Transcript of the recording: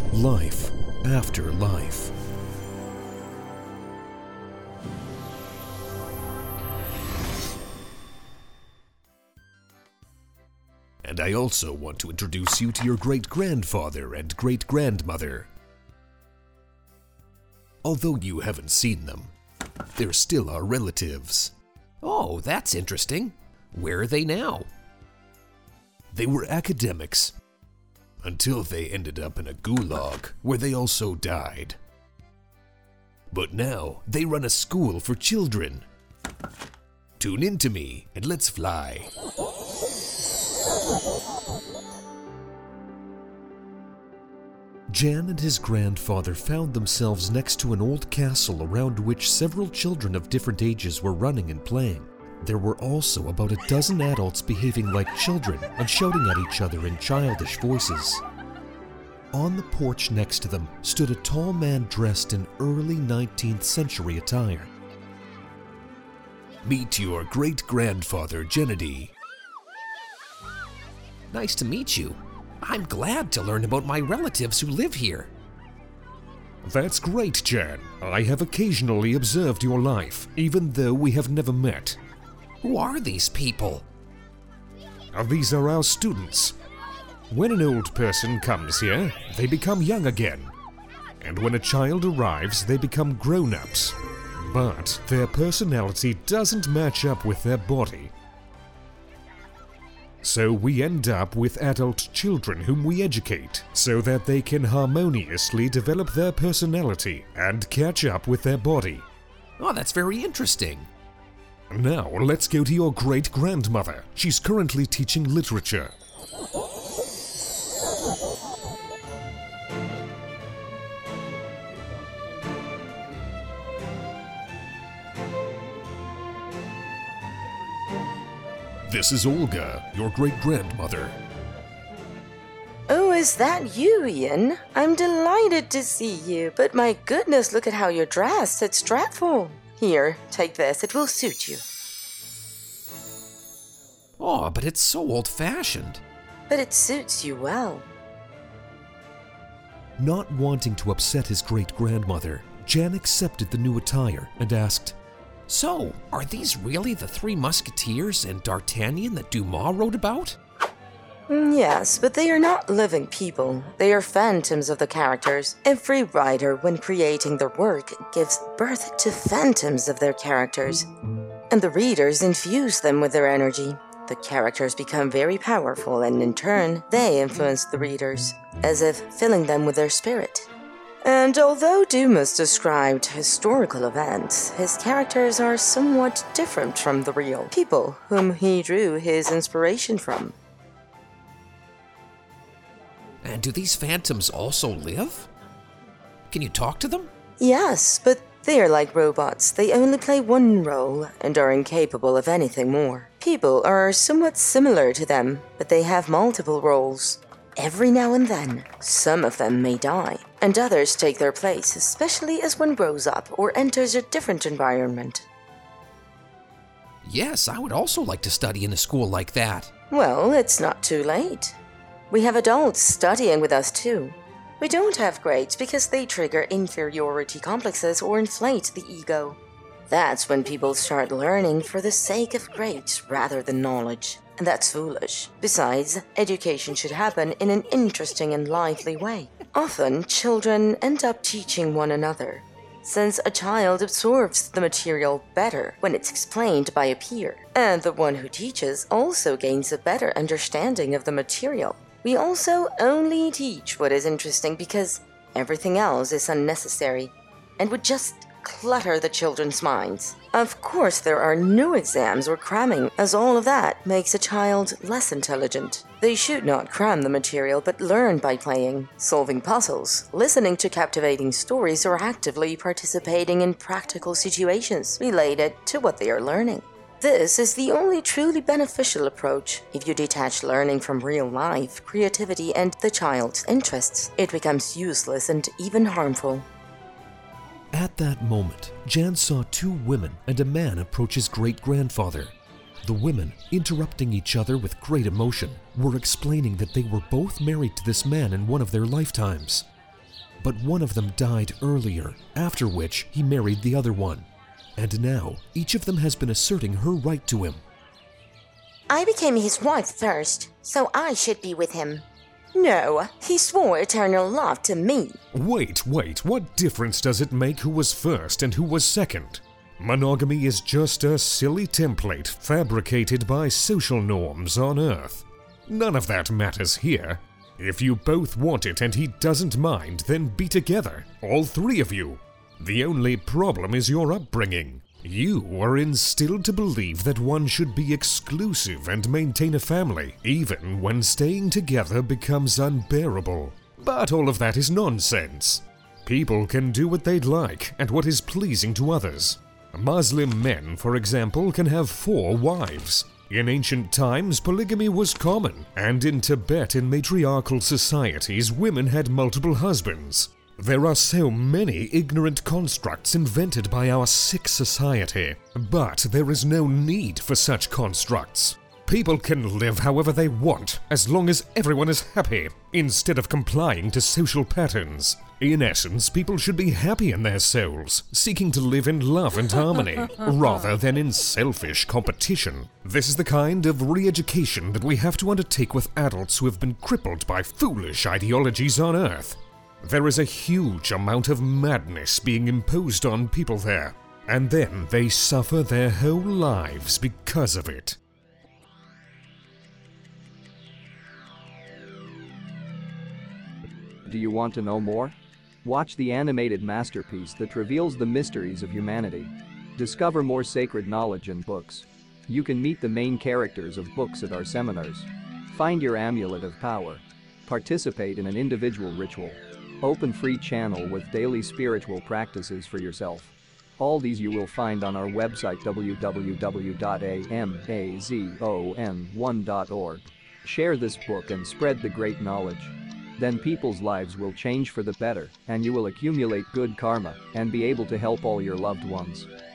Life after life. And I also want to introduce you to your great-grandfather and great-grandmother. Although you haven't seen them, they're still our relatives. Oh, that's interesting. Where are they now? They were academics, until they ended up in a gulag, where they also died. But now, they run a school for children. Tune in to me, and let's fly. Jan and his grandfather found themselves next to an old castle around which several children of different ages were running and playing. There were also about a dozen adults behaving like children and shouting at each other in childish voices. On the porch next to them stood a tall man dressed in early 19th century attire. Meet your great-grandfather, Gennady. Nice to meet you. I'm glad to learn about my relatives who live here. That's great, Jan. I have occasionally observed your life, even though we have never met. Who are these people? These are our students. When an old person comes here, they become young again. And when a child arrives, they become grown-ups. But their personality doesn't match up with their body. So we end up with adult children whom we educate, so that they can harmoniously develop their personality and catch up with their body. Oh, that's very interesting. Now, let's go to your great-grandmother. She's currently teaching literature. This is Olga, your great-grandmother. Oh, is that you, Ian? I'm delighted to see you, but my goodness, look at how you're dressed. It's dreadful. Here, take this. It will suit you. Oh, but it's so old-fashioned. But it suits you well. Not wanting to upset his great-grandmother, Jan accepted the new attire and asked, So, are these really the Three Musketeers and D'Artagnan that Dumas wrote about? Yes, but they are not living people. They are phantoms of the characters. Every writer, when creating their work, gives birth to phantoms of their characters. And the readers infuse them with their energy. The characters become very powerful, and in turn, they influence the readers, as if filling them with their spirit. And although Dumas described historical events, his characters are somewhat different from the real people whom he drew his inspiration from. And do these phantoms also live? Can you talk to them? Yes, but they are like robots. They only play one role and are incapable of anything more. People are somewhat similar to them, but they have multiple roles. Every now and then, some of them may die, and others take their place, especially as one grows up or enters a different environment. Yes, I would also like to study in a school like that. Well, it's not too late. We have adults studying with us too. We don't have grades because they trigger inferiority complexes or inflate the ego. That's when people start learning for the sake of grades rather than knowledge. And that's foolish. Besides, education should happen in an interesting and lively way. Often, children end up teaching one another, since a child absorbs the material better when it's explained by a peer, and the one who teaches also gains a better understanding of the material. We also only teach what is interesting because everything else is unnecessary and would just clutter the children's minds. Of course, there are no exams or cramming, as all of that makes a child less intelligent. They should not cram the material, but learn by playing, solving puzzles, listening to captivating stories, or actively participating in practical situations related to what they are learning. This is the only truly beneficial approach. If you detach learning from real life, creativity, and the child's interests, it becomes useless and even harmful. At that moment, Jan saw two women and a man approach his great-grandfather. The women, interrupting each other with great emotion, were explaining that they were both married to this man in one of their lifetimes. but one of them died earlier, after which he married the other one. And now, each of them has been asserting her right to him. I became his wife first, so I should be with him. No, he swore eternal love to me. Wait, what difference does it make who was first and who was second? Monogamy is just a silly template fabricated by social norms on Earth. None of that matters here. If you both want it and he doesn't mind, then be together, all three of you. The only problem is your upbringing. You were instilled to believe that one should be exclusive and maintain a family, even when staying together becomes unbearable. But all of that is nonsense. People can do what they'd like and what is pleasing to others. Muslim men, for example, can have 4 wives. In ancient times, polygamy was common, and in Tibetan matriarchal societies, women had multiple husbands. There are so many ignorant constructs invented by our sick society, but there is no need for such constructs. People can live however they want, as long as everyone is happy, instead of complying to social patterns. In essence, people should be happy in their souls, seeking to live in love and harmony, rather than in selfish competition. This is the kind of re-education that we have to undertake with adults who have been crippled by foolish ideologies on Earth. There is a huge amount of madness being imposed on people there, and then they suffer their whole lives because of it. Do you want to know more? Watch the animated masterpiece that reveals the mysteries of humanity. Discover more sacred knowledge in books. You can meet the main characters of books at our seminars. Find your amulet of power. Participate in an individual ritual. Open free channel with daily spiritual practices for yourself. All these you will find on our website www.amazon1.org. Share this book and spread the great knowledge. Then people's lives will change for the better, and you will accumulate good karma and be able to help all your loved ones.